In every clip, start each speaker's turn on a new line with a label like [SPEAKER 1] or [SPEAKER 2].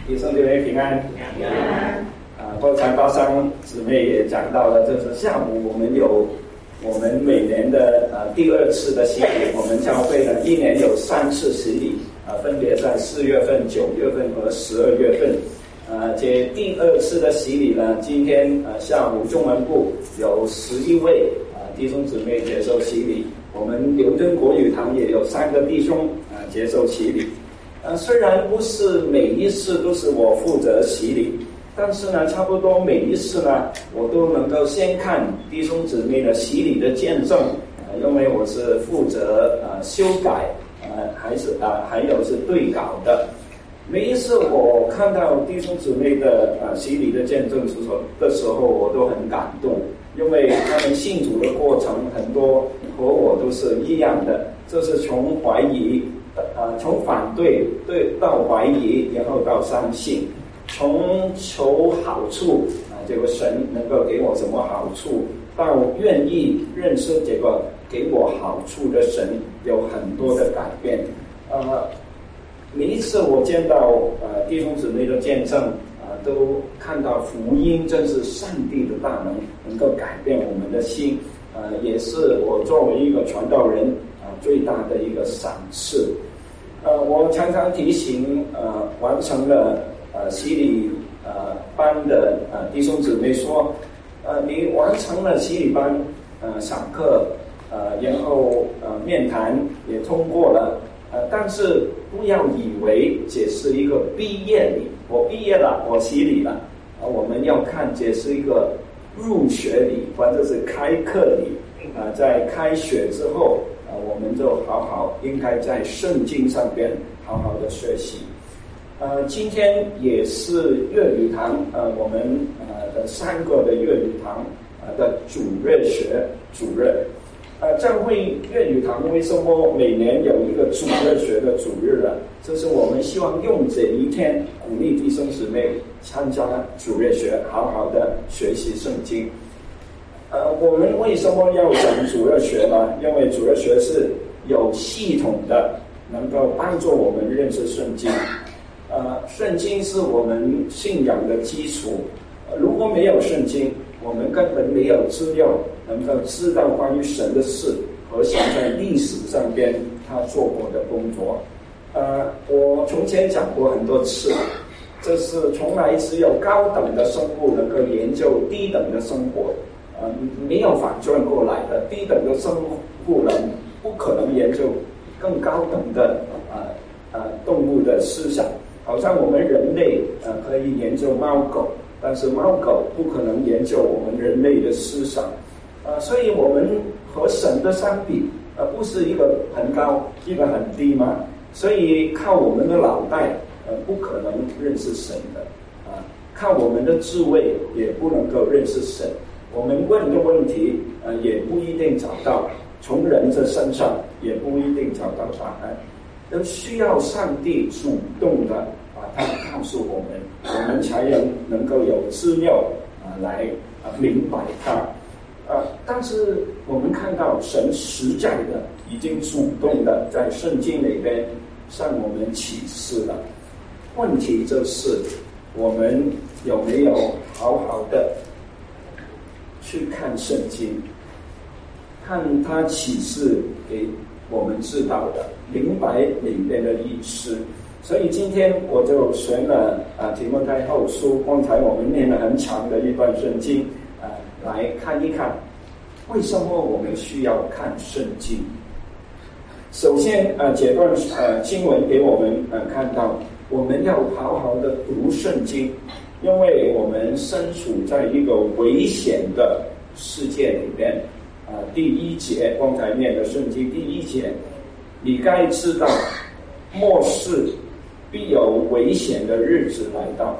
[SPEAKER 1] 弟兄姐妹平安。
[SPEAKER 2] 平安。
[SPEAKER 1] 刚才巴桑姊妹也讲到了，就是下午我们每年的第2次的洗礼，我们教会呢一年有3次洗礼，分别在4月份、9月份和12月份。这第2次的洗礼呢，今天下午中文部有11位弟兄姊妹接受洗礼，我们刘敦国语堂也有3个弟兄接受洗礼。虽然不是每一次都是我负责洗礼，但是呢，差不多每一次呢，我都能够先看弟兄姊妹的洗礼的见证，因为我是负责修改，还有是对稿的。每一次我看到弟兄姊妹的洗礼的见证的时候，我都很感动，因为他们信主的过程很多和我都是一样的，就是从怀疑。从反对到怀疑，然后到相信，从求好处这个神能够给我什么好处，到愿意认识这个给我好处的神，有很多的改变。每一次我见到弟兄姊妹的见证，都看到福音真是上帝的大能够改变我们的心，也是我作为一个传道人最大的一个赏赐。我常常提醒完成了洗礼班的弟兄姊妹说，你完成了洗礼班上课，然后面谈也通过了，但是不要以为这是一个毕业礼，我毕业了，我洗礼了，我们要看这是一个入学礼或者是开课礼，在开学之后我们就应该在圣经上边好好的学习。今天也是粤语堂我们的3个的粤语堂的主日学主日。教会粤语堂为什么每年有一个主日学的主日呢？就是我们希望用这一天鼓励弟兄姊妹参加主日学，好好的学习圣经。我们为什么要讲主日学呢？因为主日学是有系统的，能够帮助我们认识圣经。圣经是我们信仰的基础。如果没有圣经，我们根本没有资料能够知道关于神的事和神在历史上边他做过的工作。我从前讲过很多次，这是从来只有高等的生物能够研究低等的生活。没有反转过来的，低等的生物人不可能研究更高等的动物的思想。好像我们人类可以研究猫狗，但是猫狗不可能研究我们人类的思想。所以我们和神的相比，不是一个很高，一个很低吗？所以靠我们的脑袋不可能认识神的，靠我们的智慧也不能够认识神。我们问的问题也不一定找到，从人的身上也不一定找到答案，都需要上帝主动的把它告诉我们才能够有资料来明白它。但是我们看到神实在的已经主动的在圣经里边向我们启示了。问题就是我们有没有好好的去看圣经，看他启示给我们知道的，明白里面的意思。所以今天我就选了提摩太后书，刚才我们念了很长的一段圣经来看一看为什么我们需要看圣经。首先这段经文给我们看到我们要好好的读圣经，因为我们身处在一个危险的世界里边。第1节，刚才念的圣经第1节，你该知道末世必有危险的日子来到。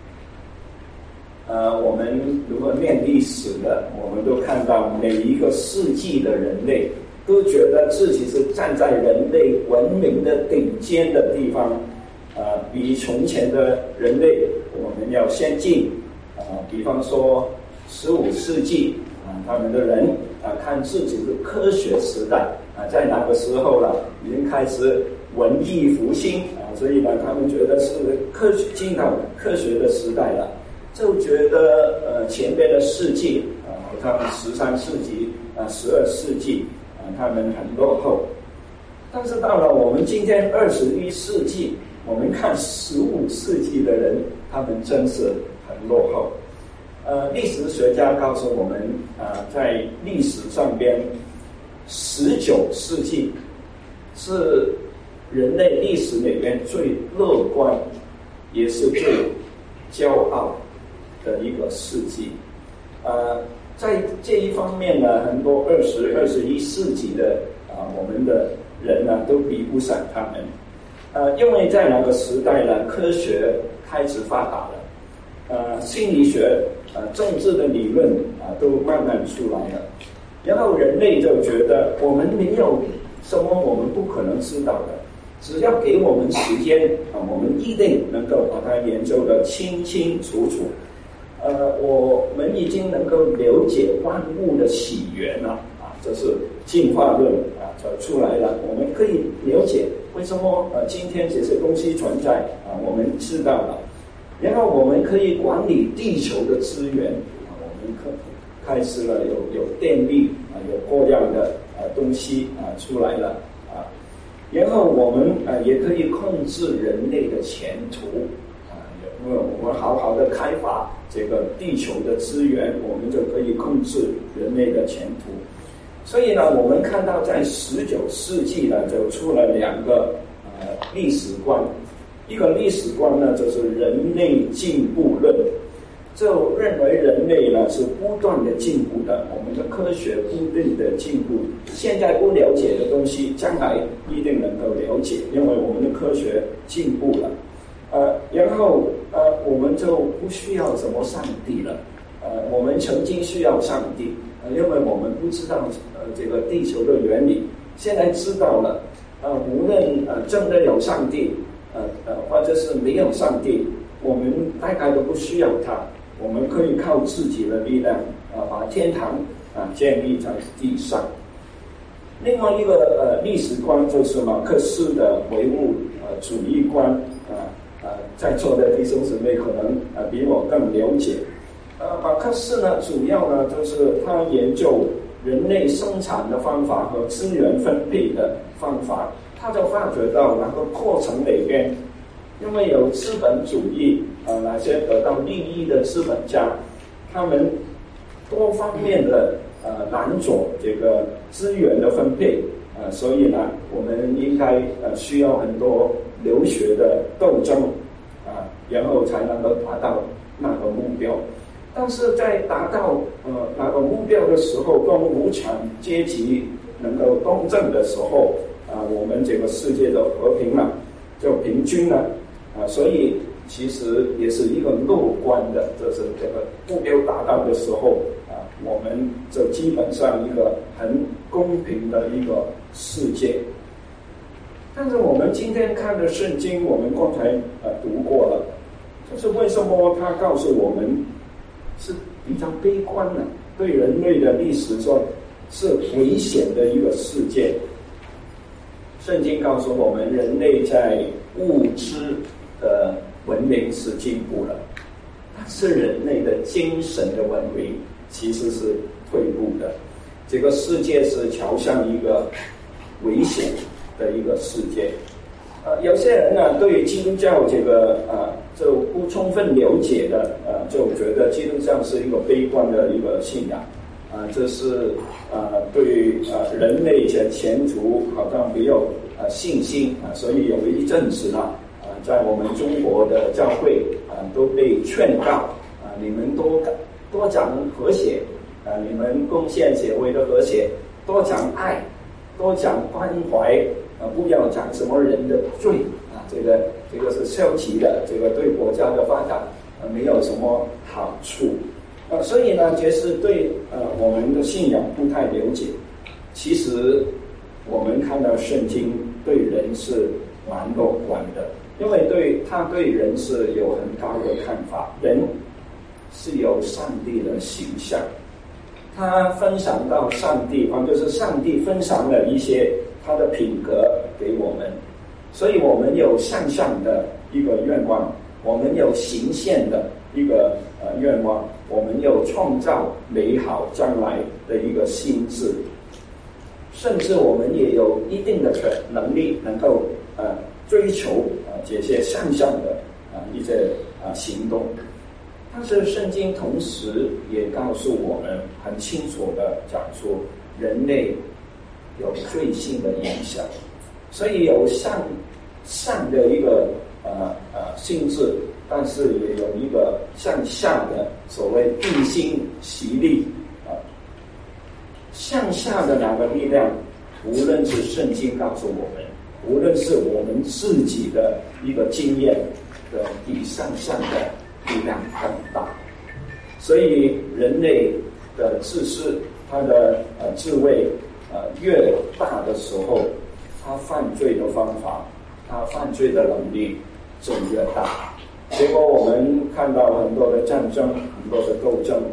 [SPEAKER 1] 我们如果念历史的，我们都看到每一个世纪的人类都觉得自己是站在人类文明的顶尖的地方，比从前的人类我们要先进。比方说15世纪他们的人看自己是科学时代，在那个时候了，已经开始文艺复兴， 所以呢，他们觉得是进到科学的时代了，就觉得前边的世纪好像13世纪12世纪他们很落后。但是到了我们今天21世纪，我们看15世纪的人，他们真是很落后。历史学家告诉我们，在历史上边，19世纪是人类历史里面最乐观，也是最骄傲的一个世纪。在这一方面呢，很多20、21世纪的我们的人呢都比不上他们。因为在那个时代呢，科学开始发达了，心理学、政治的理论都慢慢出来了。然后人类就觉得我们没有什么我们不可能知道的，只要给我们时间我们一定能够把它研究得清清楚楚。我们已经能够了解万物的起源了这是进化论就出来了。我们可以了解为什么今天这些东西存在我们知道了。然后我们可以管理地球的资源我们开始了有电力有各样的东西出来了然后我们也可以控制人类的前途因为我们好好的开发这个地球的资源，我们就可以控制人类的前途。所以呢，我们看到在19世纪呢，就出了2个历史观。一个历史观呢，就是人类进步论，就认为人类呢是不断的进步的，我们的科学不断的进步，现在不了解的东西，将来一定能够了解，因为我们的科学进步了。然后我们就不需要什么上帝了。我们曾经需要上帝，因为我们不知道这个地球的原理，现在知道了。无论真的有上帝，或者是没有上帝，我们大概都不需要他。我们可以靠自己的力量把天堂建立在地上。另外一个历史观就是马克思的唯物主义观在座的弟兄姊妹可能比我更了解。马克思呢，主要呢就是他研究人类生产的方法和资源分配的方法，他就发觉到那个过程里边，因为有资本主义那些得到利益的资本家，他们多方面的拦阻这个资源的分配所以呢，我们应该需要很多流血的斗争然后才能够达到那个目标。但是在达到那个目标的时候，当无产阶级能够东正的时候我们这个世界的和平了就平均了所以其实也是一个乐观的，就是这个目标达到的时候我们就基本上一个很公平的一个世界。但是我们今天看的圣经，我们刚才读过了，就是为什么他告诉我们是比较悲观的，对人类的历史说是危险的一个世界。圣经告诉我们，人类在物质的文明是进步了，但是人类的精神的文明其实是退步的。这个世界是朝向一个危险的一个世界。有些人呢对基督教这个就不充分了解的就觉得基督教是一个悲观的一个信仰这是对人类的前途好像没有信心所以有一阵子呢在我们中国的教会都被劝告你们多讲和谐你们贡献社会的和谐，多讲爱，多讲关怀不要讲什么人的罪这个是消极的，这个对国家的发展没有什么好处所以呢，这是对我们的信仰不太了解。其实我们看到圣经对人是蛮乐观的，因为他对人是有很高的看法，人是有上帝的形象，他分享到上帝就是上帝分享了一些他的品格给我们， 所以我们有向上的一个愿望，我们有行现的一个愿望，我们有创造美好将来的一个心智，甚至我们也有一定的能力能够追求这些向上的一些行动。但是圣经同时也告诉我们很清楚的讲出人类有罪性的影响，所以有向上的一个性质，但是也有一个向下的所谓地心吸力向下的那个力量，无论是圣经告诉我们，无论是我们自己的一个经验的比向上的力量更大。所以人类的自私，他的智慧越大的时候，他犯罪的方法，他犯罪的能力就越大。结果我们看到很多的战争，很多的斗争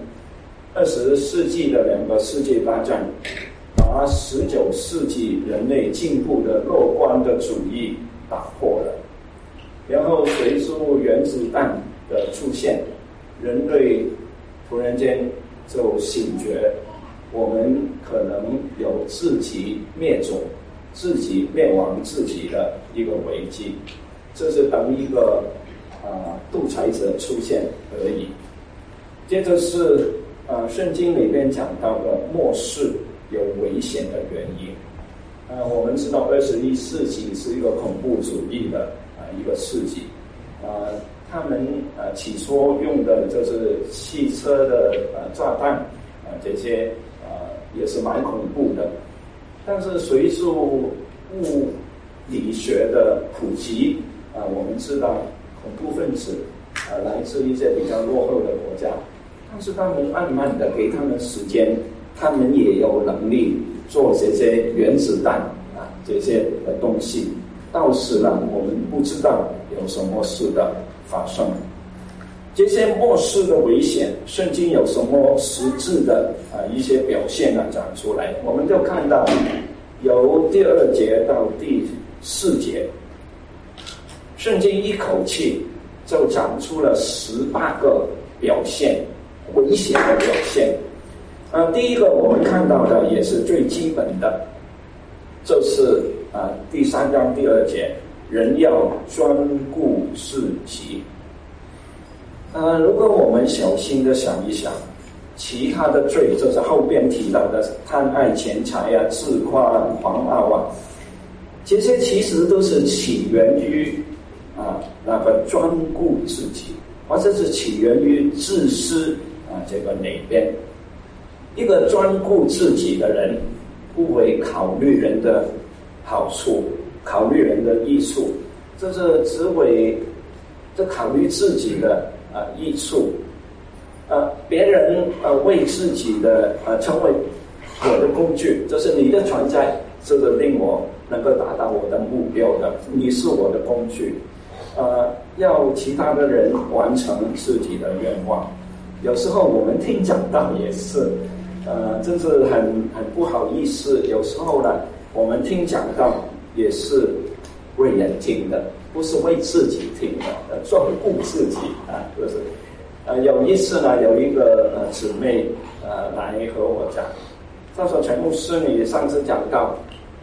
[SPEAKER 1] ，20世纪的2个世界大战把19世纪人类进步的乐观的主义打破了。然后随着原子弹的出现，人类突然间就醒觉，我们可能有自己灭种、自己灭亡自己的一个危机。这是等一个独裁者出现而已。接着是圣经里面讲到的末世有危险的原因。我们知道21世纪是一个恐怖主义的一个世纪。他们起初用的就是汽车的炸弹这些也是蛮恐怖的。但是随着物理学的普及，我们知道恐怖分子来自一些比较落后的国家，但是他们慢慢的给他们时间，他们也有能力做这些原子弹这些的东西。到时呢，我们不知道有什么事的发生。这些末世的危险，圣经有什么实质的一些表现讲出来？我们就看到由第2节到第4节，圣经一口气就讲出了18个表现，危险的表现。第一个我们看到的也是最基本的，就是第3章第2节，人要专顾自己。如果我们小心的想一想，其他的罪就是后边提到的贪爱钱财自夸狂傲这些其实都是起源于那个专顾自己，或者是起源于自私这个里边。一个专顾自己的人，不会考虑人的好处，考虑人的益处，这是只会考虑自己的益处。别人为自己的成为我的工具，这是你的存在，这是令我能够达到我的目标的，你是我的工具。要其他的人完成自己的愿望。有时候我们听讲道也是真是很不好意思。有时候呢，我们听讲道也是为人听的，不是为自己听的，专顾自己就是有一次呢，有一个姊妹来和我讲，她说陈牧师，你上次讲到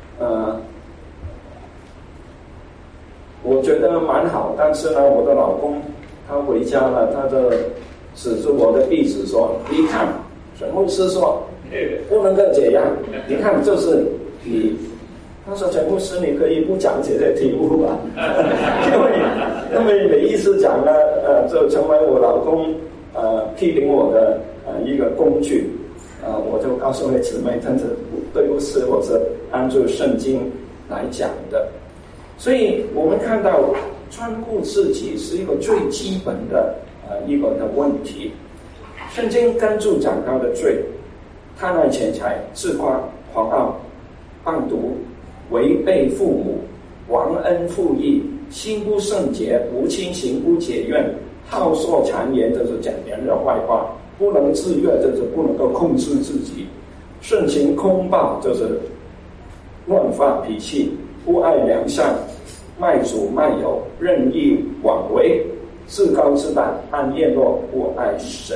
[SPEAKER 1] 我觉得蛮好，但是呢，我的老公他回家了，他就指着我的鼻子说，你看陈牧师说不能够这样，你看就是你。他说陈牧师，你可以不讲这些题目吧因为每一次讲呢就成为我老公批评我的一个工具。我就告诉那姊妹，但是对不是我是按照圣经来讲的。所以我们看到专顾自己是一个最基本的一个的问题。圣经跟住讲到的罪，贪爱钱财、自夸、狂傲、谤毒、违背父母、忘恩负义、心不圣洁、无亲情不结怨、好说谗言，就是讲别人的坏话，不能自悦，就是不能够控制自己，盛情空暴，就是乱发脾气，不爱良善， 卖主卖友，任意妄为，自高自大，按宴乐，不爱神。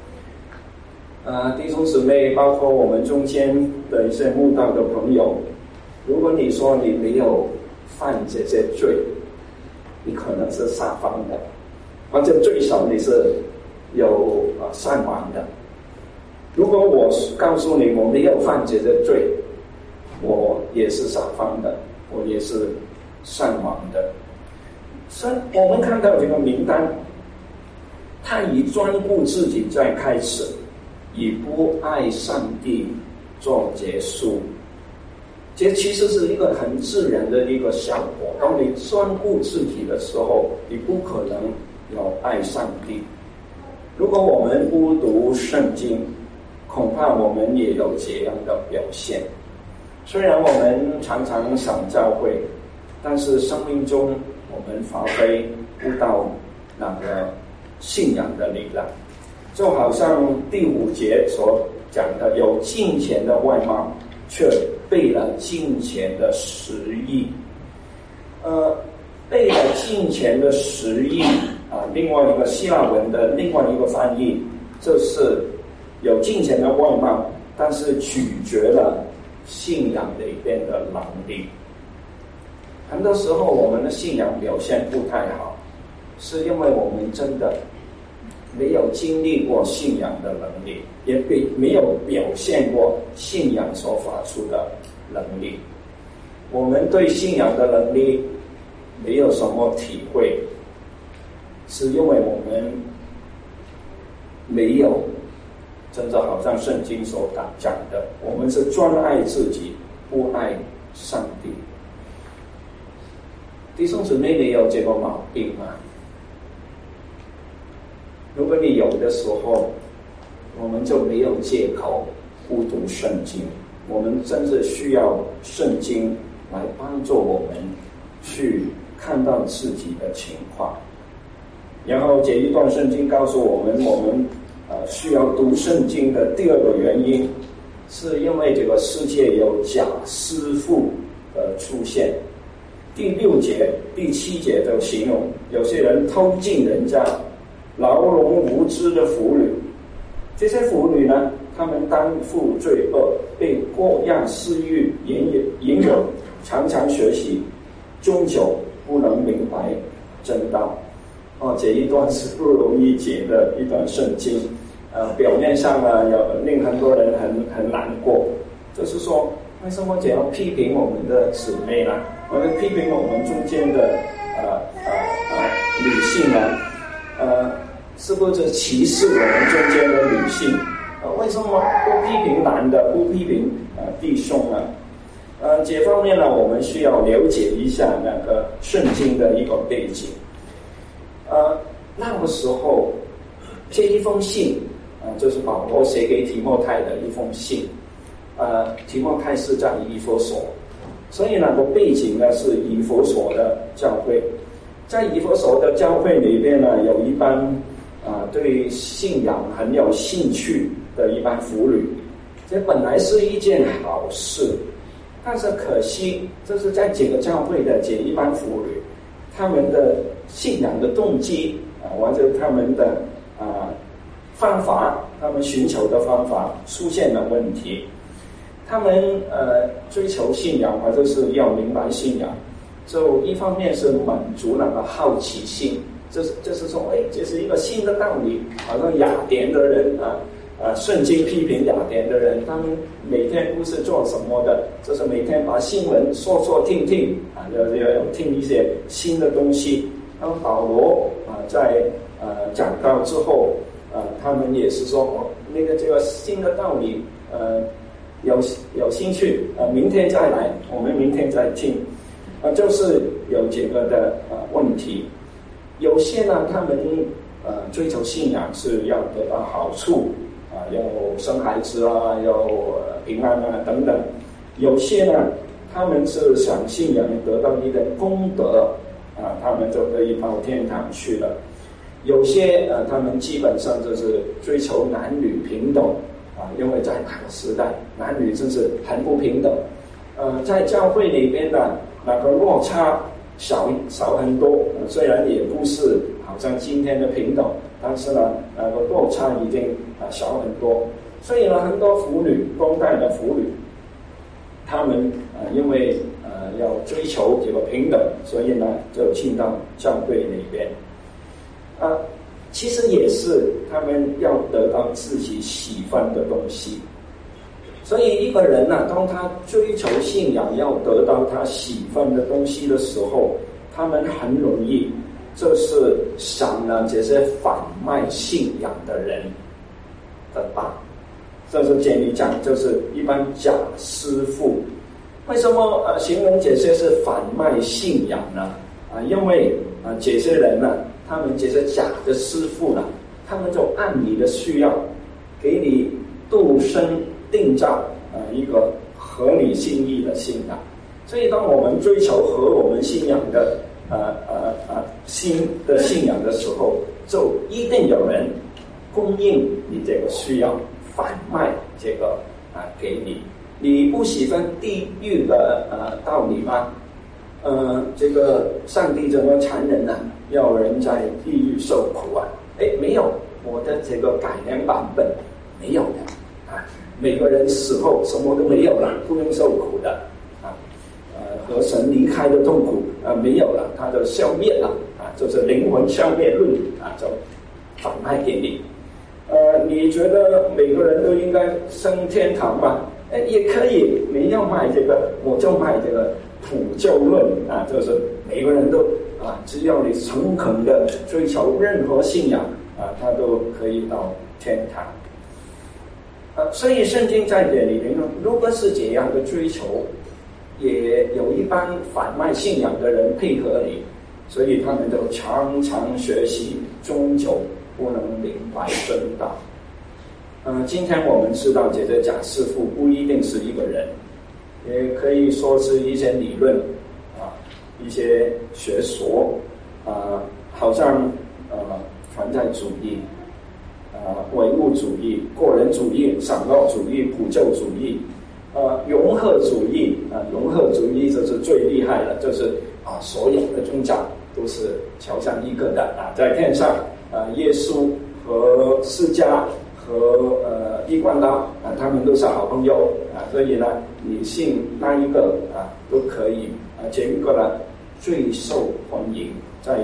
[SPEAKER 1] 弟兄姊妹，包括我们中间的一些慕道的朋友，如果你说你没有犯这些罪，你可能是撒谎的，或者最少你是有善忘的。如果我告诉你我没有犯这些罪，我也是撒谎的，我也是善忘的。所以我们看到这个名单，他以专顾自己在开始，以不爱上帝做结束。这其实是一个很自然的一个效果。当你专顾自己的时候，你不可能有爱上帝。如果我们不读圣经，恐怕我们也有这样的表现。虽然我们常常上教会，但是生命中我们发挥不到那个信仰的力量。就好像第5节所讲的，有金钱的外貌，却背了金钱的实意。背了金钱的实意另外一个希腊文的另外一个翻译，就是有金钱的外貌，但是拒绝了信仰里边的能力。很多时候我们的信仰表现不太好，是因为我们真的没有经历过信仰的能力，也没有表现过信仰所发出的能力。我们对信仰的能力没有什么体会，是因为我们没有真的好像圣经所讲的，我们是专爱自己，不爱上帝。弟兄姊妹，你有这个毛病吗？如果你有的时候，我们就没有借口不读圣经。我们真是需要圣经来帮助我们去看到自己的情况。然后这一段圣经告诉我们需要读圣经的第二个原因，是因为这个世界有假师傅的出现。第6节、第7节都形容有些人偷进人家，牢笼无知的妇女。这些妇女呢，她们担负罪恶，被各样私欲引诱，常常学习，终究不能明白真道。这一段是不容易解的一段圣经。表面上有令很多人很难过，就是说为什么这样批评我们的姊妹呢？我们批评我们中间的女性呢？是不是歧视我们中间的女性？为什么不批评男的，不批评弟兄呢？这方面呢，我们需要了解一下那个圣经的一个背景。那个时候，这一封信就是保罗写给提摩太的一封信。提摩太是在以弗所，所以那个背景呢是以弗所的教会。在以弗所的教会里边呢，有一班对信仰很有兴趣的一班妇女。这本来是一件好事，但是可惜就是在这个教会的这一班妇女，他们的信仰的动机或者他们的方法，他们寻求的方法出现了问题。他们追求信仰或者是要明白信仰，就一方面是满足那个好奇心，就是说这是一个新的道理。好像雅典的人圣经批评雅典的人，他们每天不是做什么的，就是每天把新闻说听要听一些新的东西。然后保罗在讲到之后，他们也是说这个新的道理有兴趣明天再来，我们明天再听。就是有这个的问题。有些呢，他们追求信仰是要得到好处要生孩子要平安等等。有些呢，他们是想信仰得到一点功德他们就可以到天堂去了。有些他们基本上就是追求男女平等因为在那个时代男女真是很不平等。在教会里边的那个落差少很多，虽然也不是好像今天的平等，但是呢，落差已经小很多。所以呢，很多妇女，当代的妇女，她们因为要追求这个平等，所以呢就进到教会里边。其实也是他们要得到自己喜欢的东西。所以一个人呢，当他追求信仰要得到他喜欢的东西的时候，他们很容易就是想了这些贩卖信仰的人的道。这是简单讲，就是一般假师傅。为什么形容这些是贩卖信仰呢？因为这些人呢，他们这些假的师傅呢，他们就按你的需要，给你度身定造一个合你心意的信仰。所以，当我们追求和我们信仰的新的信仰的时候，就一定有人供应你这个需要，贩卖这个给你。你不喜欢地狱的道理吗？这个上帝这么残忍啊，要人在地狱受苦啊？没有，我的这个改良版本没有的每个人死后什么都没有了，不用受苦的和神离开的痛苦没有了，它就消灭了就是灵魂消灭论就贩卖给你。你觉得每个人都应该升天堂吗？也可以，你要卖这个，我就卖这个普救论就是每个人都只要你诚恳的追求任何信仰他都可以到天堂。所以圣经在这里面呢，如果是这样的追求，也有一般贩卖信仰的人配合你，所以他们就常常学习，终究不能明白真道。今天我们知道这些假师傅不一定是一个人，也可以说是一些理论一些学说好像存在主义唯物主义、个人主义、享乐主义、普救主义融合主义融合主义就是最厉害的，就是所有的宗教都是朝向一个的在天上耶稣和释迦和一贯道他们都是好朋友所以呢，你信那一个都可以这个呢最受欢迎，在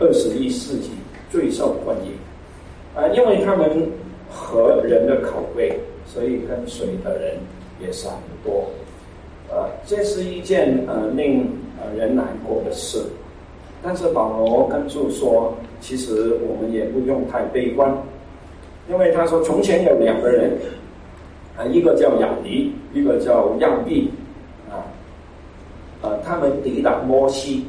[SPEAKER 1] 21世纪最受欢迎因为他们合人的口味，所以跟随的人也是很多这是一件令人难过的事。但是保罗跟住说，其实我们也不用太悲观，因为他说从前有2个人一个叫雅尼，一个叫亚毕他们抵挡摩西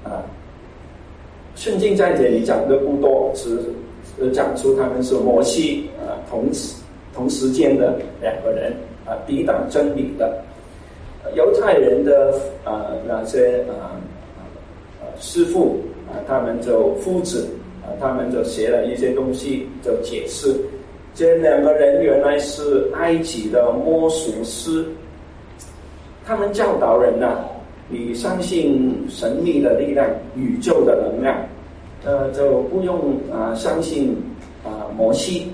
[SPEAKER 1] 圣经在这里讲的不多，只讲出他们是摩西同时间的2个人抵挡真理的。犹太人的那些师傅他们就夫子他们就写了一些东西，就解释这2个人原来是埃及的魔术师。他们教导人你相信神秘的力量、宇宙的能量就不用相信摩西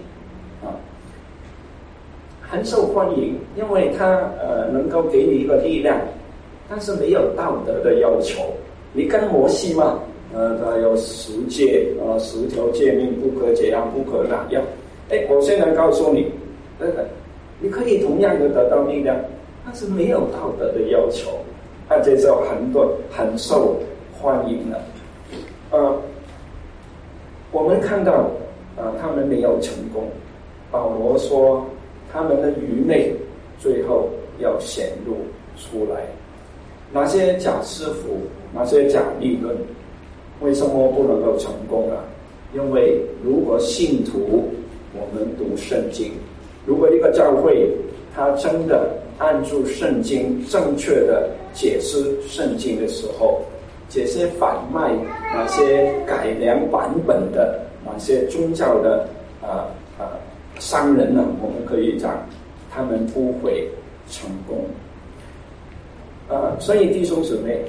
[SPEAKER 1] 很受欢迎，因为他能够给你一个力量，但是没有道德的要求。你跟摩西嘛他有10诫10条诫命，不可这样，不可那样。我现在告诉你你可以同样的得到力量，但是没有道德的要求这就很受欢迎了我们看到他们没有成功。保罗说他们的愚昧最后要显露出来。那些假师傅，那些假理论为什么不能够成功呢？因为如果信徒我们读圣经，如果一个教会他真的按住圣经正确的解释圣经的时候，这些贩卖那些改良版本的那些宗教的商人呢，我们可以讲他们不会成功所以弟兄姊妹，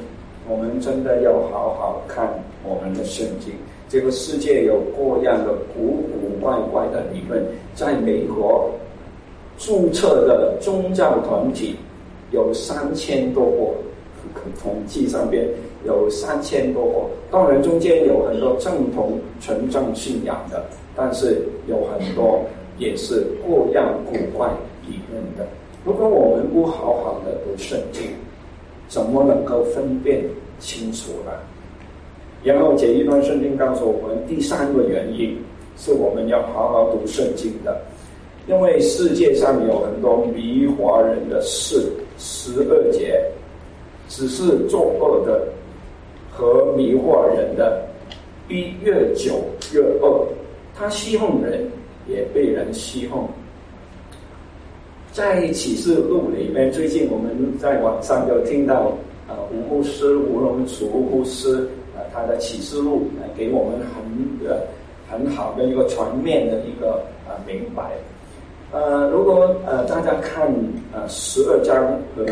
[SPEAKER 1] 我们真的要好好看我们的圣经。这个世界有各样的古古怪怪的理论，在美国注册的宗教团体有3000多个，统计上边有3000多个。当然中间有很多正统纯正信仰的，但是有很多也是各样古怪理论的。如果我们不好好的读圣经，怎么能够分辨清楚呢？然后这一段圣经告诉我们第3个原因是我们要好好读圣经的。因为世界上有很多迷惑人的事，12节只是作恶的和迷惑人的，必越久越恶。他欺哄人，也被人欺哄。在启示录里面，最近我们在网上有听到吴龙楚牧师他的启示录给我们很好的一个全面的一个明白。如果大家看12章和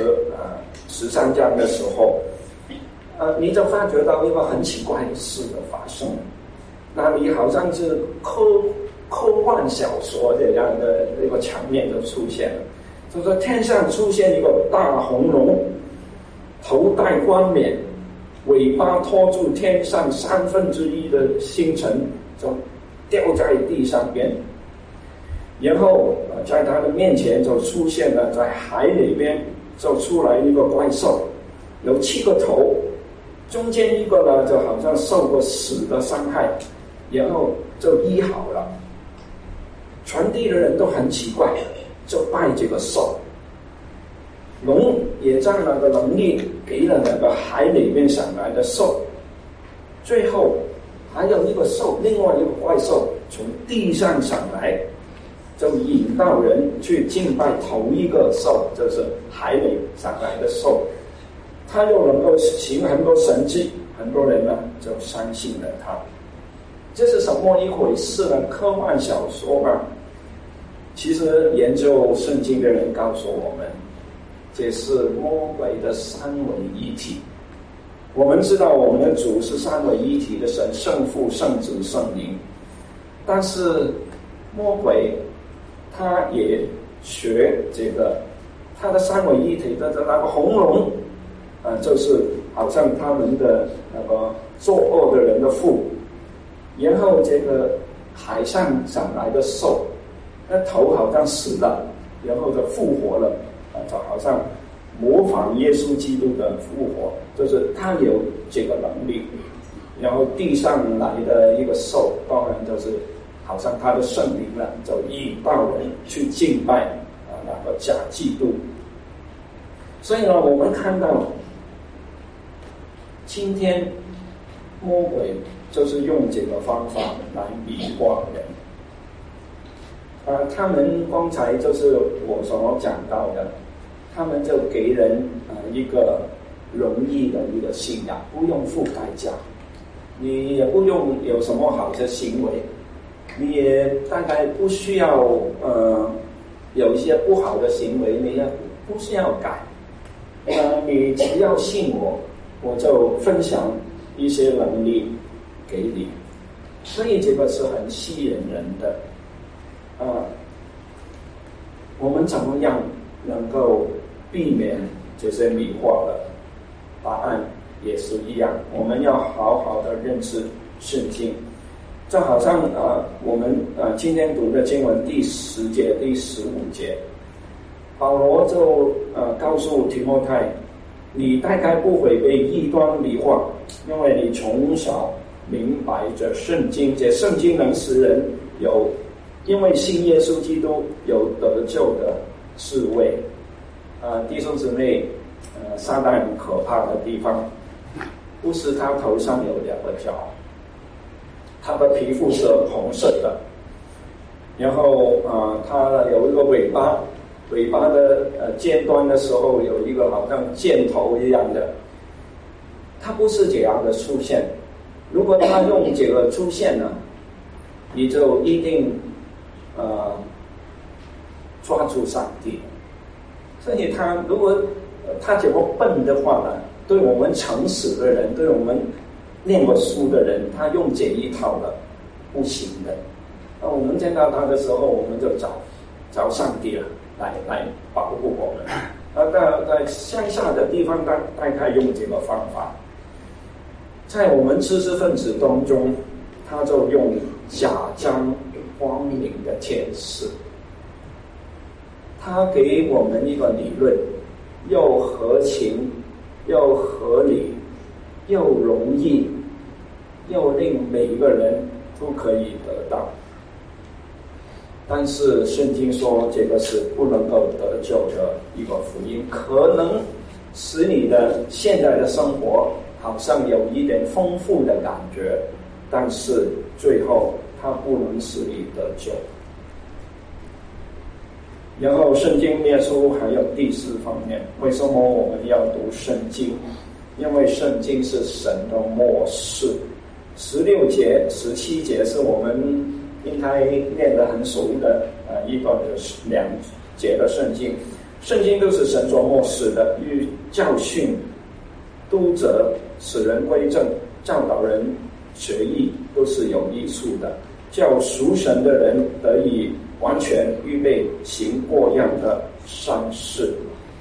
[SPEAKER 1] 13章的时候，你就发觉到一个很奇怪的事的发生，那里好像是科幻小说这样的一个场面就出现了，就是天上出现一个大红龙，头戴冠冕，尾巴拖住天上1/3的星辰，就掉在地上边。然后在他的面前就出现了，在海里边就出来一个怪兽，有7个头，中间一个呢就好像受过死的伤害，然后就医好了。全地的人都很奇怪，就拜这个兽。龙也将那个能力给了那个海里面上来的兽。最后还有一个兽，另外一个怪兽从地上上来，就引到人去敬拜头一个兽，就是海里上来的兽。他又能够行很多神迹，很多人呢就相信了他。这是什么一回事呢？科幻小说嘛。其实研究圣经的人告诉我们，这是魔鬼的3位一体。我们知道我们的主是3位一体的神，圣父、圣子、圣灵。但是魔鬼他也学这个，他的3位一体的那个红龙，就是好像他们的那个作恶的人的父。然后这个海上上来的兽，那头好像死了，然后就复活了，就好像模仿耶稣基督的复活，就是他有这个能力。然后地上来的一个兽，当然就是好像他的圣灵了，就引导人去敬拜那个假基督。所以呢，我们看到今天魔鬼就是用这个方法来迷惑人。他们刚才就是我所讲到的，他们就给人一个容易的一个信仰，不用付代价，你也不用有什么好的行为，你也大概不需要有一些不好的行为，你也不需要改。你只要信我，我就分享一些能力给你，所以这个是很吸引人的。我们怎么样能够避免这些迷惑的？答案也是一样，我们要好好的认识圣经。就好像我们今天读的经文第10节、第15节，保罗就告诉提摩太，你大概不会被异端迷惑，因为你从小明白着圣经，这圣经能使人有因为信耶稣基督有得救的智慧。弟兄姊妹，撒旦可怕的地方不是他头上有2个角，他的皮肤是红色的，然后他有一个尾巴，尾巴的尖端的时候有一个好像箭头一样的，他不是这样的出现。如果他用这个出现呢，你就一定抓住上帝。所以他如果他这么笨的话呢， 对我们诚实的人，对我们念过书的人，他用这一套的不行的。那我们见到他的时候，我们就找上帝了，来保护我们。在乡下的地方，大概用这个方法。在我们知识分子当中，他就用假装光明的天使，他给我们一个理论，又合情又合理又容易，又令每一个人都可以得到。但是圣经说这个是不能够得救的一个福音，可能使你的现在的生活好像有一点丰富的感觉，但是最后它不能使你得救。然后圣经列出还有第四方面，为什么我们要读圣经？因为圣经是神的默示。16节、17节是我们应该念得很熟的一个2节的圣经。圣经都是神所默示的，与教训、督责、使人归正、教导人学义，都是有益处的，叫属神的人得以完全预备行各样的善事。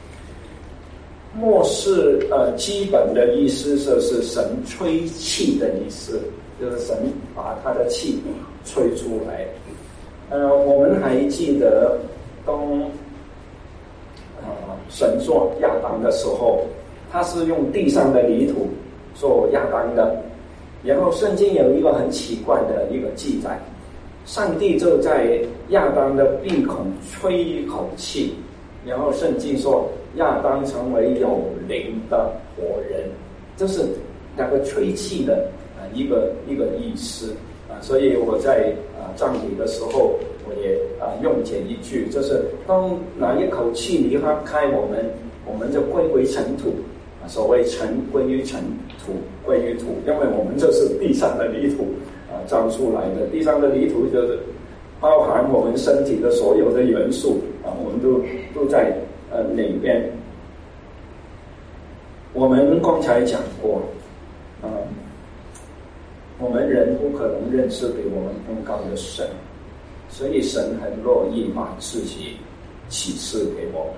[SPEAKER 1] 默示基本的意思就是神吹气的意思，就是神把他的气吹出来。我们还记得当神做亚当的时候，他是用地上的泥土做亚当的。然后圣经有一个很奇怪的一个记载，上帝就在亚当的鼻孔吹一口气，然后圣经说亚当成为有灵的活人，就是那个吹气的一个意思所以我在葬礼的时候，我也用这一句，就是当哪一口气离开我们就归尘土。所谓尘归于尘，土归于土，因为我们就是地上的泥土造出来的。地上的泥土就是包含我们身体的所有的元素我们都在里边。我们刚才讲过我们人不可能认识比我们更高的神，所以神很乐意把自己启示给我们。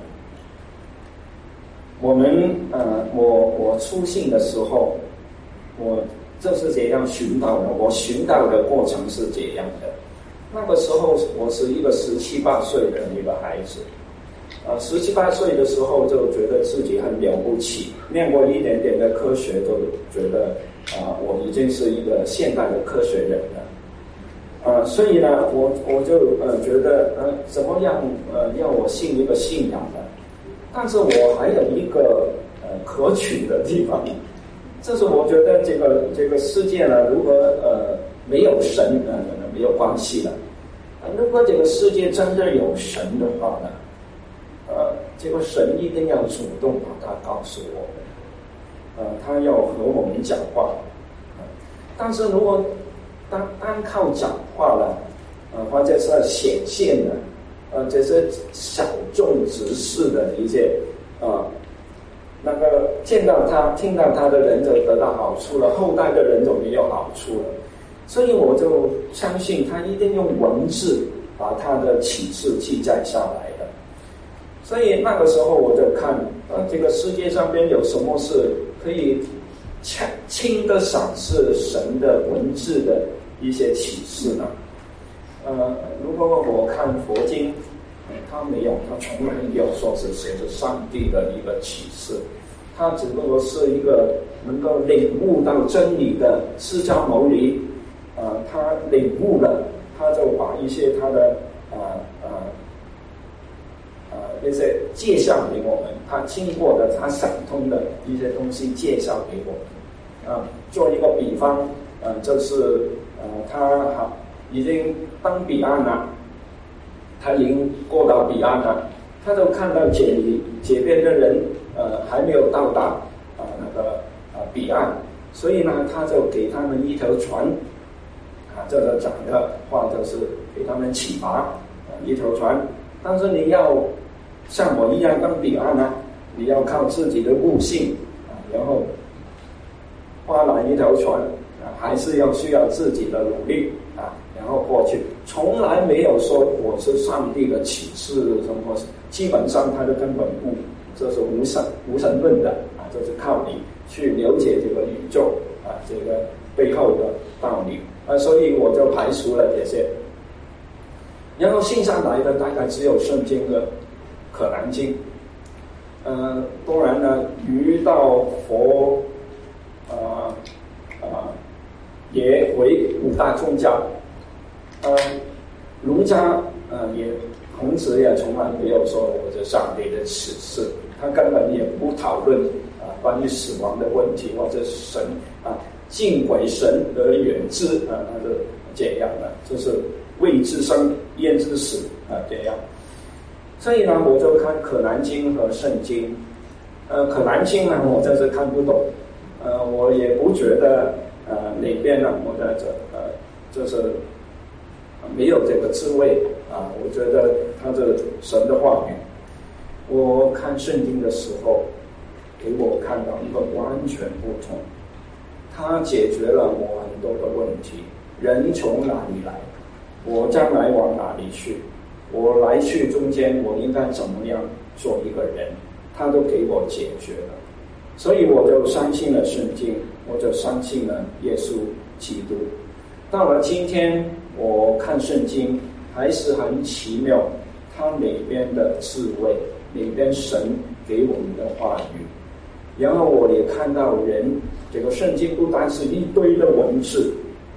[SPEAKER 1] 我们我初信的时候，我就是这样寻到的。我寻到的过程是这样的。那个时候我是一个17、18岁的一个孩子，17、18岁的时候就觉得自己很了不起，念过一点点的科学，都觉得我已经是一个现代的科学人了。所以呢，我就觉得怎么样要我信一个信仰呢？但是我还有一个可取的地方，就是我觉得这个世界呢，如果没有神没有关系了。如果这个世界真的有神的话呢，这个神一定要主动把它告诉我们，他要和我们讲话。但是如果单靠讲话了，或者是显现的。这是小众执事的一些那个见到他听到他的人就得到好处了，后代的人就没有好处了。所以我就相信他一定用文字把他的启示记载下来的。所以那个时候我就看这个世界上边有什么是可以轻得上是神的文字的一些启示呢？如果我看佛经，他没有，他从来没有说是写着上帝的一个启示，他只不过是一个能够领悟到真理的释迦牟尼，他领悟了，他就把一些他的那些介绍给我们，他经过的他想通的一些东西介绍给我们。做一个比方，就是他已经登彼岸了，他已经过到彼岸了，他就看到这边的人还没有到达那个彼岸，所以呢他就给他们一条船这个讲的话就是给他们启发一条船，但是你要像我一样登彼岸呢，你要靠自己的悟性然后划来一条船还是需要自己的努力然后过去，从来没有说我是上帝的启示什么，基本上他的根本不，这是无神论的这是靠你去了解这个宇宙这个背后的道理所以我就排除了这些。然后信上来的大概只有圣经的可兰经，当然呢，遇到佛也为五大宗教，儒家也孔子也从来没有说我是上帝的启示，他根本也不讨论关于死亡的问题，或者神敬鬼神而远之他是这样的，就是未知生焉知死这样。所以呢，我就看可兰经和圣经。可兰经呢，我真是看不懂，我也不觉得哪边呢，我在就是没有这个智慧我觉得它是神的话语。我看圣经的时候，给我看到一个完全不同，它解决了我很多的问题。人从哪里来？我将来往哪里去？我来去中间，我应该怎么样做一个人？他都给我解决了，所以我就相信了圣经，我就相信了耶稣基督。到了今天，我看圣经还是很奇妙，它里边的智慧，里边神给我们的话语。然后我也看到这个圣经不单是一堆的文字，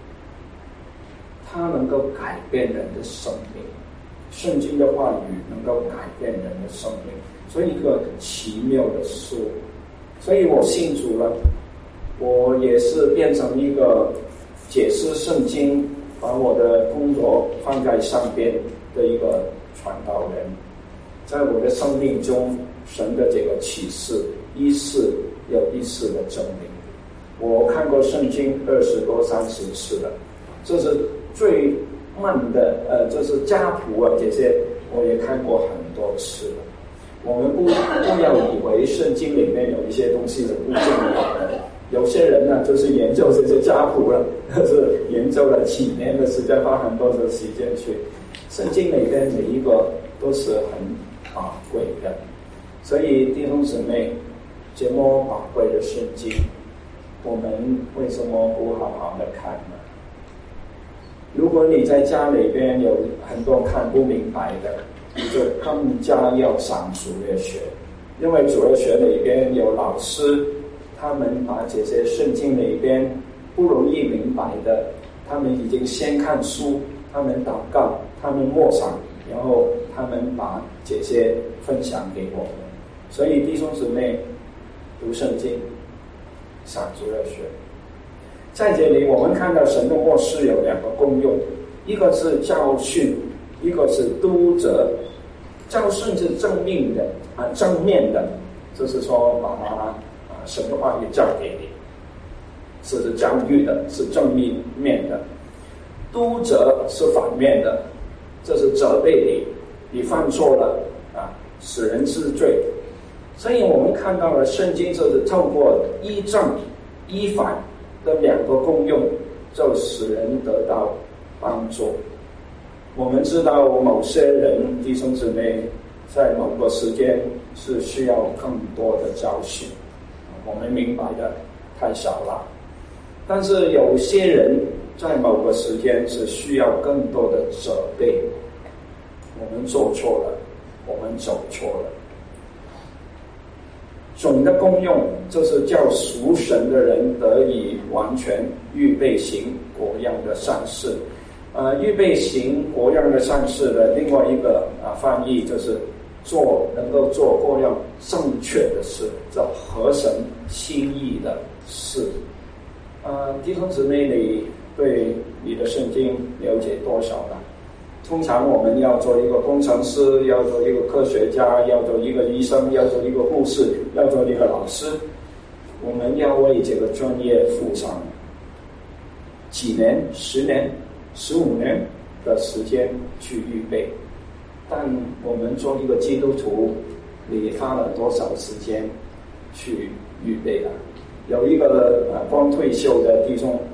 [SPEAKER 1] 它能够改变人的生命。圣经的话语能够改变人的生命，所以一个奇妙的事。所以我信主了，我也是变成一个解释圣经，把我的工作放在上边的一个传道人。在我的生命中，神的这个启示一次又一次的证明。我看过圣经20多30次了，这是最慢的就是家谱这些我也看过很多次了。我们不要以为圣经里面有一些东西是不重要的。有些人呢，就是研究这些家谱了，就是研究了几年的时间，花很多的时间去。圣经里面每一个都是很宝贵的，所以弟兄姊妹，这么宝贵的圣经，我们为什么不好好的看呢？如果你在家里边有很多看不明白的，你就更加要上主日学，因为主日学里边有老师，他们把这些圣经里边不容易明白的，他们已经先看书，他们祷告，他们默想，然后他们把这些分享给我们。所以弟兄姊妹，读圣经，上主日学。在这里我们看到神的默示有两个功用，一个是教训，一个是督责。教训是正面的正面的，就是说把神的话语教给你，是教育的，是正面的。督责是反面的，这是责备你犯错了使人知罪。所以我们看到了圣经就是透过依正依反的两个功用，就使人得到帮助。我们知道某些人弟兄姊妹在某个时间是需要更多的教训，我们明白的太少了。但是有些人在某个时间是需要更多的责备，我们做错了，我们走错了。总的功用就是叫属神的人得以完全预备行各样的善事。预备行各样的善事的另外一个翻译就是能够做各样正确的事，这合神心意的事。弟兄姊妹，你对你的圣经了解多少呢？通常我们要做一个工程师，要做一个科学家，要做一个医生，要做一个护士，要做一个老师，我们要为这个专业付上几年、10年、15年的时间去预备。但我们做一个基督徒，你花了多少时间去预备了。有一个刚退休的弟兄，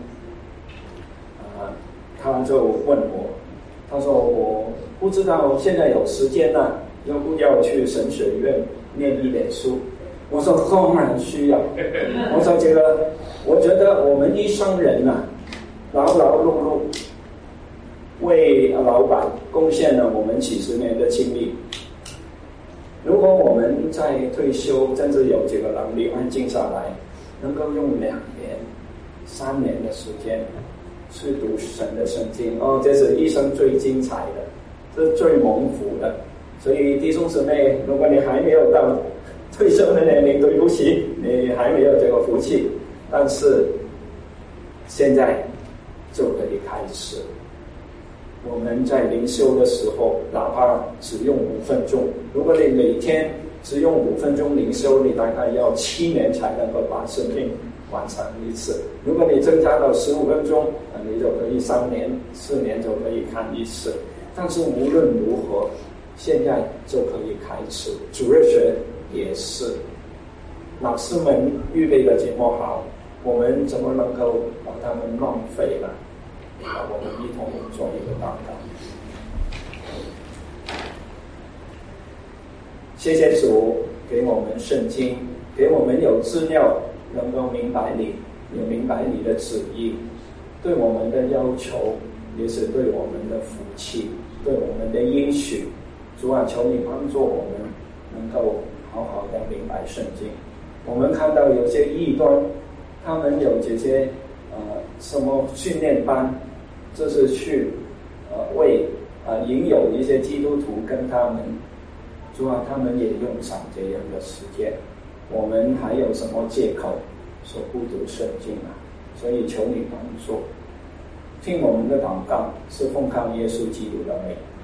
[SPEAKER 1] 他就问我，他说我不知道现在有时间了，要不要去神学院念一点书？我说当然需要。我说我觉得我们一生人劳劳碌碌为老板贡献了我们几十年的精力。如果我们在退休甚至有这个能力安静下来，能够用2年、3年的时间去读神的圣经，这是一生最精彩的，这是最蒙福的。所以弟兄姊妹，如果你还没有到退休的年龄，对不起，你还没有这个福气，但是现在就可以开始。我们在灵修的时候，哪怕只用5分钟，如果你每天只用5分钟灵修，你大概要7年才能够把生命完成一次。如果你增加到15分钟，你就可以3年、4年就可以看一次。但是无论如何，现在就可以开始。主日学也是，老师们预备的这么好，我们怎么能够把他们浪费了？我们一同做一个祷告。谢谢主给我们圣经，给我们有资料，能够明白你，也明白你的旨意，对我们的要求，也是对我们的福气，对我们的应许。主啊，求你帮助我们能够好好的明白圣经。我们看到有些异端，他们有这些什么训练班，这是去为引诱一些基督徒跟他们，主啊，他们也用上这样的时间。我们还有什么借口说不读圣经啊？所以求你帮助，听我们的祷告，是奉靠耶稣基督的名。